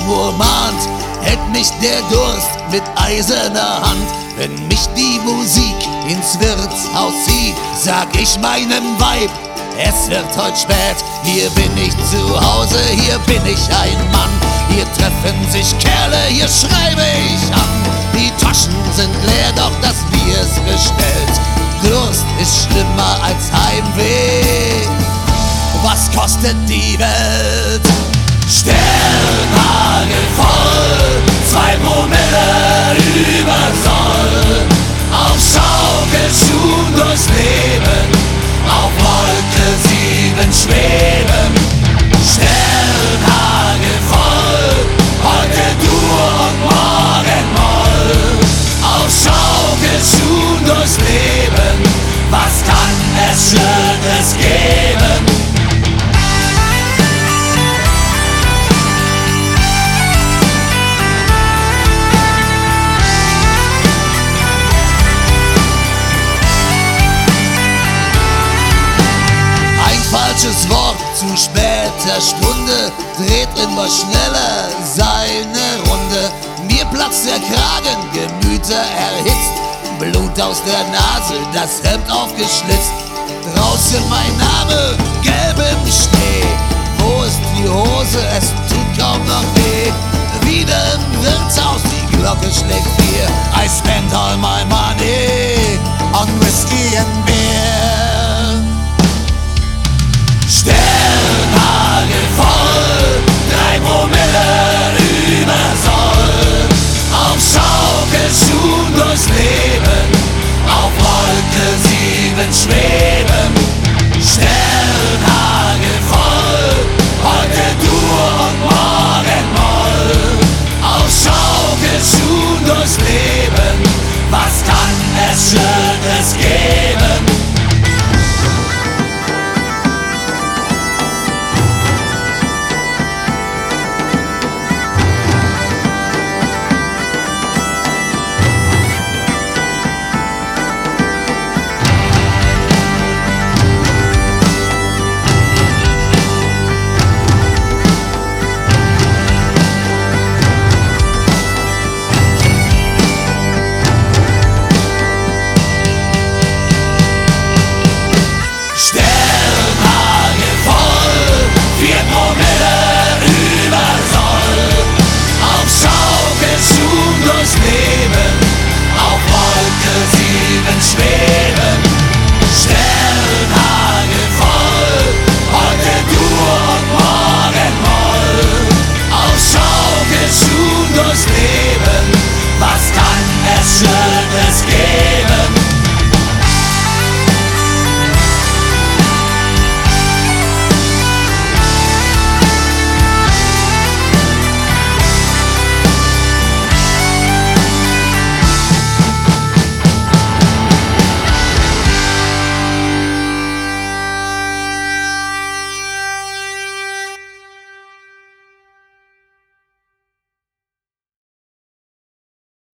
Uhr mahnt, hält mich der Durst mit eiserner Hand. Wenn mich die Musik ins Wirtshaus zieht, sag ich meinem Weib, es wird heut spät. Hier bin ich zu Hause, hier bin ich ein Mann. Hier treffen sich Kerle, hier schreibe ich an. Die Taschen sind leer, doch das Bier ist bestellt. Durst ist schlimmer als Heimweh. Was kostet die Welt? Sternhagel voll, 2 Promille über Soll. Auf Schaukelschuhen durchs Leben, auf Wolke 7 schweben. Sternhagel voll, heute Dur und morgen Moll. Auf Schaukelschuhen durchs Leben, was kann es Schönes geben? Falsches Wort zu später Stunde dreht immer schneller seine Runde. Mir platzt der Kragen, Gemüter erhitzt, Blut aus der Nase, das Hemd aufgeschlitzt. Draußen mein Name, gelb im Schnee. Wo ist die Hose? Es tut kaum noch weh. Wieder im Wirtshaus, die Glocke schlägt 4. I spent all my money on whiskey and beer.